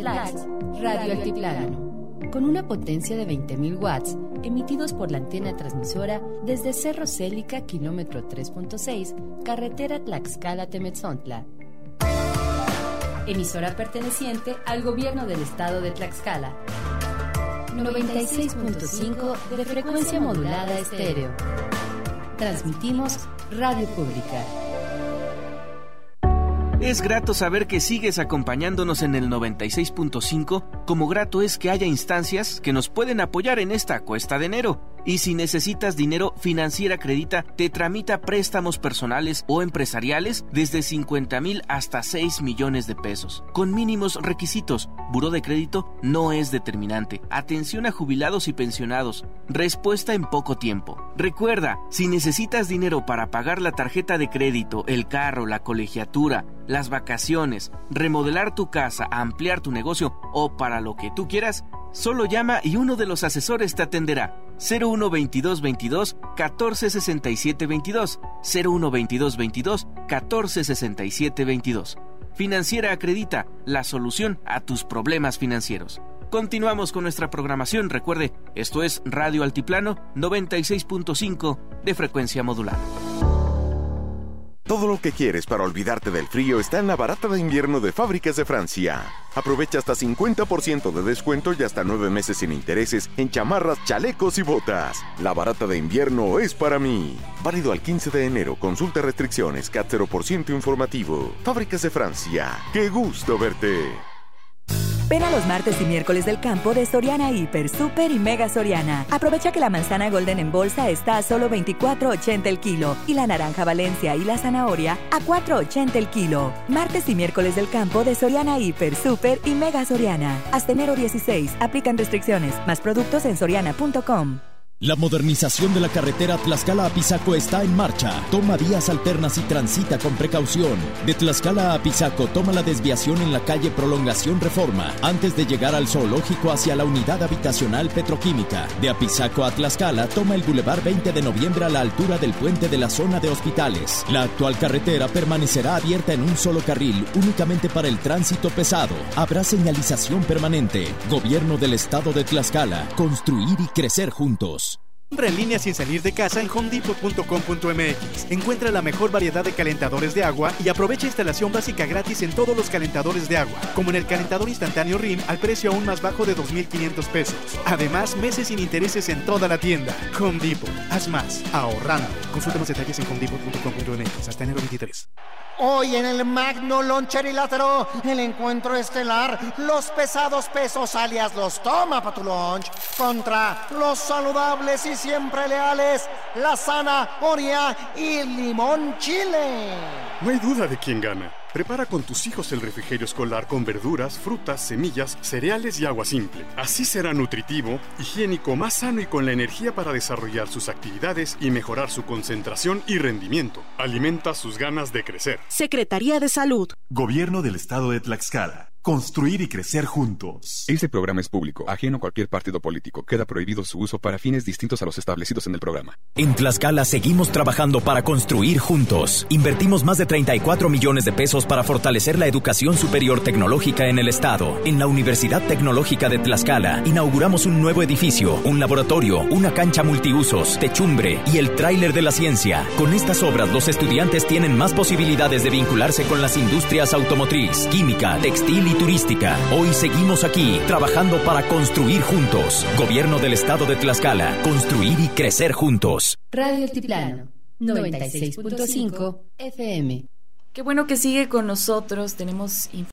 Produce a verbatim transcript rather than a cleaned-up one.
Tlax, Radio Altiplano, con una potencia de veinte mil watts, emitidos por la antena transmisora desde Cerro Célica, kilómetro tres punto seis, carretera Tlaxcala-Temetzontla. Emisora perteneciente al gobierno del estado de Tlaxcala. noventa y seis punto cinco de frecuencia modulada estéreo. Transmitimos Radio Pública. Es grato saber que sigues acompañándonos en el noventa y seis punto cinco, como grato es que haya instancias que nos pueden apoyar en esta cuesta de enero. Y si necesitas dinero, Financiera Acredita te tramita préstamos personales o empresariales desde cincuenta mil hasta seis millones de pesos, con mínimos requisitos. Buró de crédito no es determinante. Atención a jubilados y pensionados. Respuesta en poco tiempo. Recuerda, si necesitas dinero para pagar la tarjeta de crédito, el carro, la colegiatura, las vacaciones, remodelar tu casa, ampliar tu negocio o para lo que tú quieras, solo llama y uno de los asesores te atenderá. cero uno veintidós veintidós catorce sesenta y siete veintidós, cero uno veintidós veintidós catorce sesenta y siete veintidós. Financiera Acredita, la solución a tus problemas financieros. Continuamos con nuestra programación. Recuerde, esto es Radio Altiplano noventa y seis punto cinco de frecuencia modulada. Todo lo que quieres para olvidarte del frío está en la barata de invierno de Fábricas de Francia. Aprovecha hasta cincuenta por ciento de descuento y hasta nueve meses sin intereses en chamarras, chalecos y botas. La barata de invierno es para mí. Válido al quince de enero. Consulta restricciones. C A T cero por ciento informativo. Fábricas de Francia. ¡Qué gusto verte! Ven a los martes y miércoles del campo de Soriana Hiper, Super y Mega Soriana. Aprovecha que la manzana Golden en bolsa está a solo veinticuatro ochenta el kilo y la naranja Valencia y la zanahoria a cuatro ochenta el kilo. Martes y miércoles del campo de Soriana Hiper, Super y Mega Soriana. Hasta enero dieciséis. Aplican restricciones. Más productos en soriana punto com. La modernización de la carretera Tlaxcala a Pisaco está en marcha. Toma vías alternas y transita con precaución. De Tlaxcala a Pisaco, toma la desviación en la calle Prolongación Reforma, antes de llegar al zoológico hacia la unidad habitacional petroquímica. De Apizaco a Tlaxcala, toma el Boulevard veinte de noviembre a la altura del puente de la zona de hospitales. La actual carretera permanecerá abierta en un solo carril, únicamente para el tránsito pesado. Habrá señalización permanente. Gobierno del Estado de Tlaxcala. Construir y crecer juntos. Compra en línea sin salir de casa en home depot punto com punto m x. Encuentra la mejor variedad de calentadores de agua y aprovecha instalación básica gratis en todos los calentadores de agua, como en el calentador instantáneo R I M al precio aún más bajo de dos mil quinientos pesos. Además, meses sin intereses en toda la tienda. Home Depot. Haz más, ahorrando. Consulta más detalles en home depot punto com punto m x hasta enero veintitrés. Hoy en el Magno Loncherilátero, el encuentro estelar, los pesados pesos alias los toma pa' tu lunch, contra los saludables y siempre leales, la zanahoria y limón chile. No hay duda de quién gana. Prepara con tus hijos el refrigerio escolar con verduras, frutas, semillas, cereales y agua simple. Así será nutritivo, higiénico, más sano y con la energía para desarrollar sus actividades y mejorar su concentración y rendimiento. Alimenta sus ganas de crecer. Secretaría de Salud. Gobierno del Estado de Tlaxcala. Construir y crecer juntos. Este programa es público, ajeno a cualquier partido político. Queda prohibido su uso para fines distintos a los establecidos en el programa. En Tlaxcala seguimos trabajando para construir juntos. Invertimos más de treinta y cuatro millones de pesos para fortalecer la educación superior tecnológica en el estado. En la Universidad Tecnológica de Tlaxcala inauguramos un nuevo edificio, un laboratorio, una cancha multiusos, techumbre y el tráiler de la ciencia. Con estas obras los estudiantes tienen más posibilidades de vincularse con las industrias automotriz, química, textil y turística. Hoy seguimos aquí, trabajando para construir juntos. Gobierno del Estado de Tlaxcala. Construir y crecer juntos. Radio Altiplano, noventa y seis punto cinco F M. Qué bueno que sigue con nosotros. Tenemos